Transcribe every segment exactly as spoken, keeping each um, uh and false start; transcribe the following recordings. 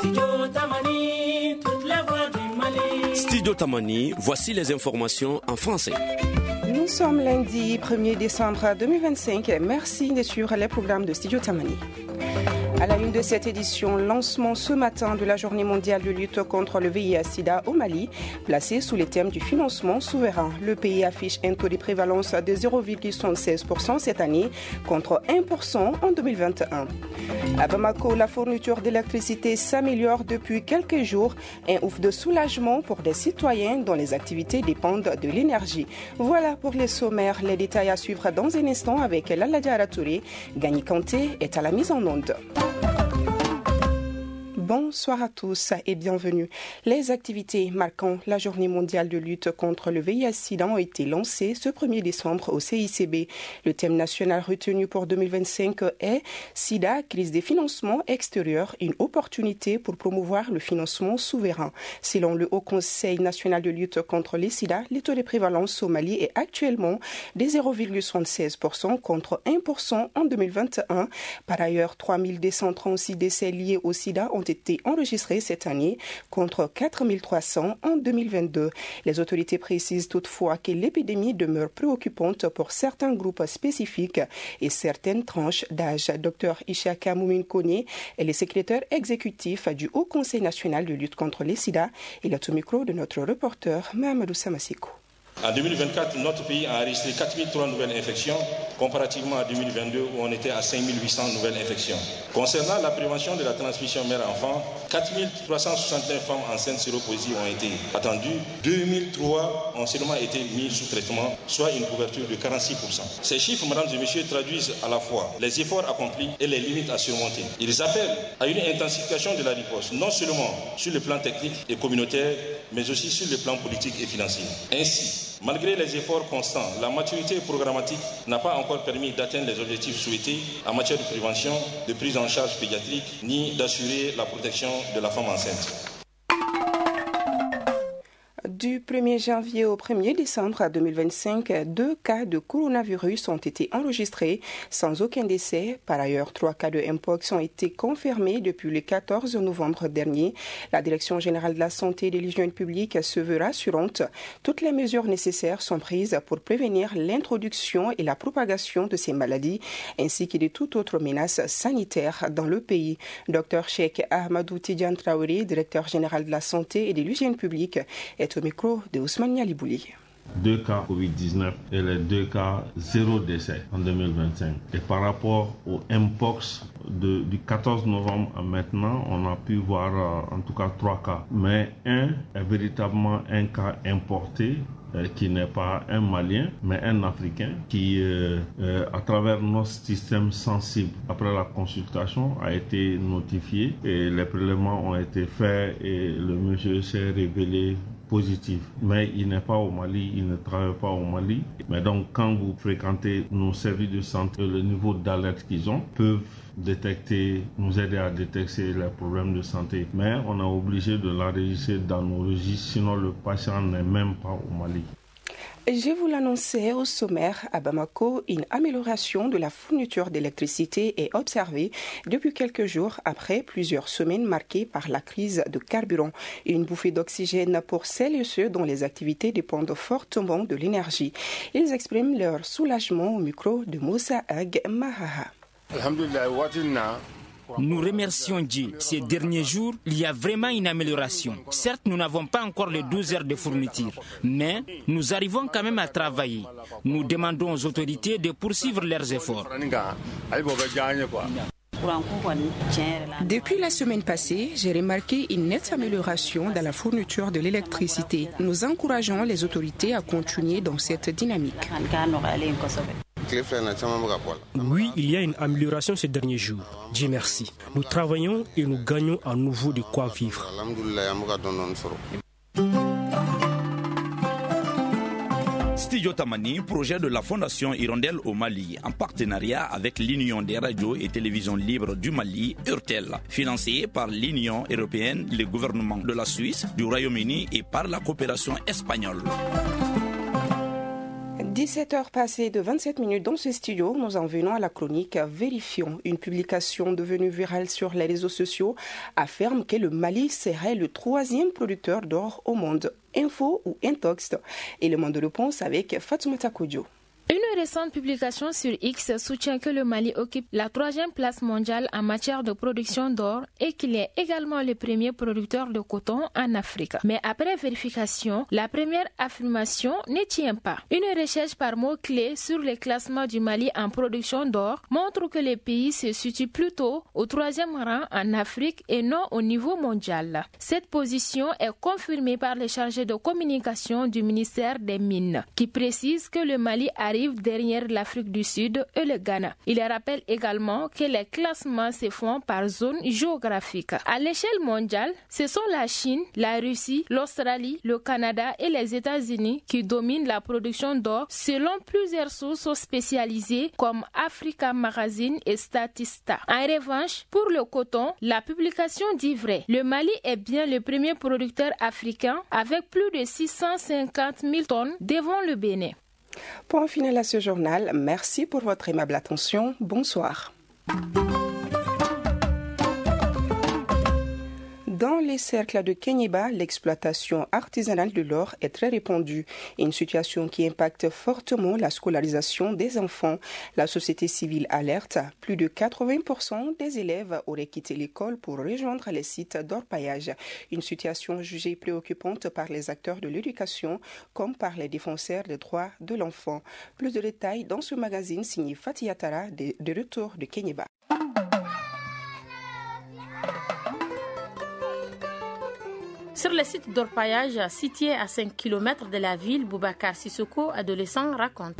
Studio Tamani, toute la voix du Mali. Studio Tamani, voici les informations en français. Nous sommes lundi premier décembre deux mille vingt-cinq. Merci de suivre les programmes de Studio Tamani. À la une de cette édition, lancement ce matin de la journée mondiale de lutte contre le V I H sida au Mali, placée sous les thèmes du financement souverain. Le pays affiche un taux de prévalence de zéro virgule soixante-seize pour cent cette année contre un pour cent en deux mille vingt et un. À Bamako, la fourniture d'électricité s'améliore depuis quelques jours. Un ouf de soulagement pour des citoyens dont les activités dépendent de l'énergie. Voilà pour les sommaires. Les détails à suivre dans un instant avec Laladia Aratouré. Gagny Kanté est à la mise en onde. Bonsoir à tous et bienvenue. Les activités marquant la journée mondiale de lutte contre le V I H sida ont été lancées ce premier décembre au C I C B. Le thème national retenu pour deux mille vingt-cinq est Sida, crise des financements extérieurs, une opportunité pour promouvoir le financement souverain. Selon le Haut Conseil national de lutte contre les sida, le taux de prévalence au Mali est actuellement de zéro virgule soixante-seize pour cent contre un pour cent en deux mille vingt et un. Par ailleurs, trois mille deux cent trente-six décès liés au sida ont été été enregistrés cette année contre quatre mille trois cents en deux mille vingt-deux. Les autorités précisent toutefois que l'épidémie demeure préoccupante pour certains groupes spécifiques et certaines tranches d'âge. Docteur Ishaka Moumine Kone est le secrétaire exécutif du Haut Conseil national de lutte contre les sida. Il est au micro de notre reporter Mahamadou Samasiko. En deux mille vingt-quatre, notre pays a enregistré quatre mille trois nouvelles infections, comparativement à deux mille vingt-deux où on était à cinq mille huit cents nouvelles infections. Concernant la prévention de la transmission mère-enfant, quatre mille trois cent soixante-neuf femmes enceintes séropositives ont été attendues, deux mille trois ont seulement été mises sous traitement, soit une couverture de quarante-six pour cent. Ces chiffres, mesdames et messieurs, traduisent à la fois les efforts accomplis et les limites à surmonter. Ils appellent à une intensification de la riposte, non seulement sur le plan technique et communautaire, mais aussi sur le plan politique et financier. Ainsi, malgré les efforts constants, la maturité programmatique n'a pas encore permis d'atteindre les objectifs souhaités en matière de prévention, de prise en charge pédiatrique, ni d'assurer la protection de la femme enceinte. Du premier janvier au premier décembre deux mille vingt-cinq, deux cas de coronavirus ont été enregistrés sans aucun décès. Par ailleurs, trois cas de Mpox ont été confirmés depuis le quatorze novembre dernier. La Direction générale de la santé et de l'hygiène publique se veut rassurante. Toutes les mesures nécessaires sont prises pour prévenir l'introduction et la propagation de ces maladies, ainsi que de toute autre menace sanitaire dans le pays. Docteur Cheikh Ahmadou Tidiane Traoré, directeur général de la santé et de l'hygiène publique, est au micro de Ousmane Yalibouli. Deux cas covid dix-neuf et les deux cas zéro décès en deux mille vingt-cinq. Et par rapport au Mpox de, du quatorze novembre à maintenant, on a pu voir euh, en tout cas trois cas. Mais un est véritablement un cas importé euh, qui n'est pas un Malien, mais un Africain qui, euh, euh, à travers notre système sensible, après la consultation, a été notifié et les prélèvements ont été faits et le monsieur s'est révélé positif, mais il n'est pas au Mali, il ne travaille pas au Mali. Mais donc, quand vous fréquentez nos services de santé, le niveau d'alerte qu'ils ont peuvent détecter, nous aider à détecter les problèmes de santé. Mais on est obligé de l'enregistrer dans nos registres, sinon le patient n'est même pas au Mali. Je vous l'annonçais au sommaire, à Bamako, une amélioration de la fourniture d'électricité est observée depuis quelques jours après plusieurs semaines marquées par la crise de carburant. Une bouffée d'oxygène pour celles et ceux dont les activités dépendent fortement de l'énergie. Ils expriment leur soulagement au micro de Moussa Ag Mahaha. Nous remercions Dieu. Ces derniers jours, il y a vraiment une amélioration. Certes, nous n'avons pas encore les douze heures de fourniture, mais nous arrivons quand même à travailler. Nous demandons aux autorités de poursuivre leurs efforts. Depuis la semaine passée, j'ai remarqué une nette amélioration dans la fourniture de l'électricité. Nous encourageons les autorités à continuer dans cette dynamique. Oui, il y a une amélioration ces derniers jours. Dieu merci. Nous travaillons et nous gagnons à nouveau de quoi vivre. Studio Tamani, projet de la Fondation Hirondelle au Mali, en partenariat avec l'Union des radios et télévisions libres du Mali, URTEL, financé par l'Union européenne, le gouvernement de la Suisse, du Royaume-Uni et par la coopération espagnole. dix-sept heures passées de vingt-sept minutes dans ce studio, nous en venons à la chronique Vérifions. Une publication devenue virale sur les réseaux sociaux affirme que le Mali serait le troisième producteur d'or au monde. Info ou intox? Élément de réponse avec Fatoumata Kodjo. Une récente publication sur X soutient que le Mali occupe la troisième place mondiale en matière de production d'or et qu'il est également le premier producteur de coton en Afrique. Mais après vérification, la première affirmation ne tient pas. Une recherche par mots-clés sur les classements du Mali en production d'or montre que le pays se situe plutôt au troisième rang en Afrique et non au niveau mondial. Cette position est confirmée par les chargés de communication du ministère des Mines, qui précise que le Mali a arrive derrière l'Afrique du Sud et le Ghana. Il rappelle également que les classements se font par zone géographique. À l'échelle mondiale, ce sont la Chine, la Russie, l'Australie, le Canada et les États-Unis qui dominent la production d'or selon plusieurs sources spécialisées comme Africa Magazine et Statista. En revanche, pour le coton, la publication dit vrai. Le Mali est bien le premier producteur africain avec plus de six cent cinquante mille tonnes devant le Bénin. Point final à ce journal. Merci pour votre aimable attention. Bonsoir. Dans les cercles de Kéniéba, l'exploitation artisanale de l'or est très répandue, une situation qui impacte fortement la scolarisation des enfants. La société civile alerte, plus de quatre-vingts pour cent des élèves auraient quitté l'école pour rejoindre les sites d'orpaillage, une situation jugée préoccupante par les acteurs de l'éducation comme par les défenseurs des droits de l'enfant. Plus de détails dans ce magazine signé Fatih Atara de, de retour de Kéniéba. Sur le site d'orpaillage situé à cinq kilomètres de la ville, Boubacar Sissoko, adolescent, raconte.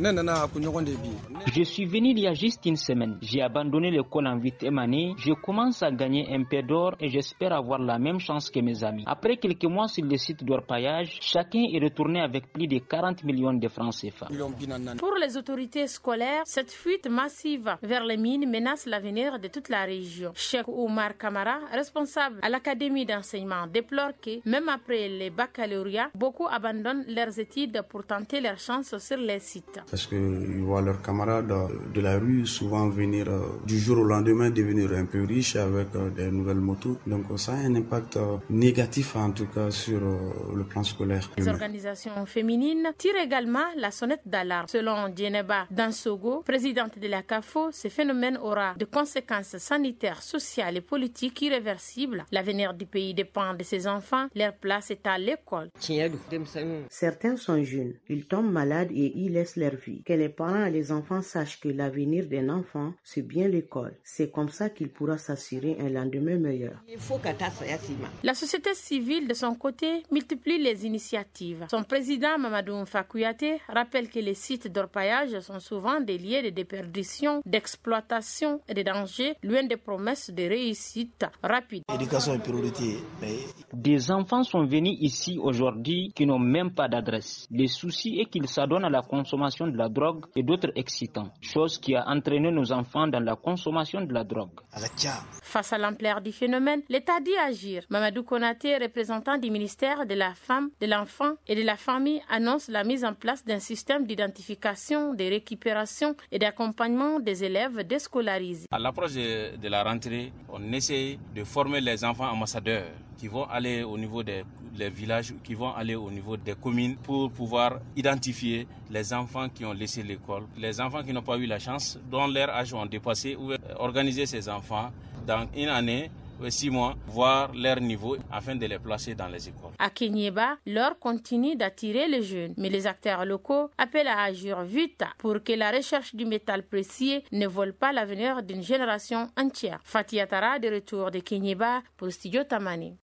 Je suis venu il y a juste une semaine. J'ai abandonné l'école en huitième année. Je commence à gagner un peu d'or et j'espère avoir la même chance que mes amis. Après quelques mois sur le site d'orpaillage, chacun est retourné avec plus de quarante millions de francs C F A. Pour les autorités scolaires, cette fuite massive vers les mines menace l'avenir de toute la région. Cheikh Oumar Kamara, responsable à l'académie d'enseignement, déplore que même après les baccalauréats, beaucoup abandonnent leurs études pour tenter leur chance sur les sites. Parce qu'ils voient leurs camarades de la rue souvent venir euh, du jour au lendemain devenir un peu riches avec euh, des nouvelles motos. Donc ça a un impact euh, négatif en tout cas sur euh, le plan scolaire. Les organisations féminines tirent également la sonnette d'alarme. Selon Djeneba Dansogo, présidente de la C A F O, ce phénomène aura de conséquences sanitaires, sociales et politiques irréversibles. L'avenir du pays dépend de ses enfants. Leur place est à l'école. Certains sont jeunes, ils tombent malades et y laissent leur vie. Que les parents et les enfants sachent que l'avenir d'un enfant, c'est bien l'école. C'est comme ça qu'il pourra s'assurer un lendemain meilleur. La société civile, de son côté, multiplie les initiatives. Son président, Mamadou Mfakouyaté, rappelle que les sites d'orpaillage sont souvent des lieux de déperdition, d'exploitation et de danger, loin des promesses de réussite rapide. L'éducation est priorité. Des enfants sont venus ici aujourd'hui qui n'ont même pas d'adresse. Le souci est qu'ils s'adonnent à la consommation de la drogue et d'autres excitants, chose qui a entraîné nos enfants dans la consommation de la drogue. Face à l'ampleur du phénomène, l'État dit agir. Mamadou Konaté, représentant du ministère de la Femme, de l'Enfant et de la Famille, annonce la mise en place d'un système d'identification, de récupération et d'accompagnement des élèves déscolarisés. À l'approche de, de la rentrée, on essaie de former les enfants ambassadeurs qui vont aller au niveau des, des villages, qui vont aller au niveau des communes pour pouvoir identifier les enfants qui ont laissé l'école, les enfants qui n'ont pas eu la chance, dont leur âge ont dépassé, ou organiser ces enfants dans une année, six mois, voir leur niveau afin de les placer dans les écoles. À Kéniéba, l'or continue d'attirer les jeunes, mais les acteurs locaux appellent à agir vite pour que la recherche du métal précieux ne vole pas l'avenir d'une génération entière. Fatih Atara, de retour de Kéniéba pour Studio Tamani.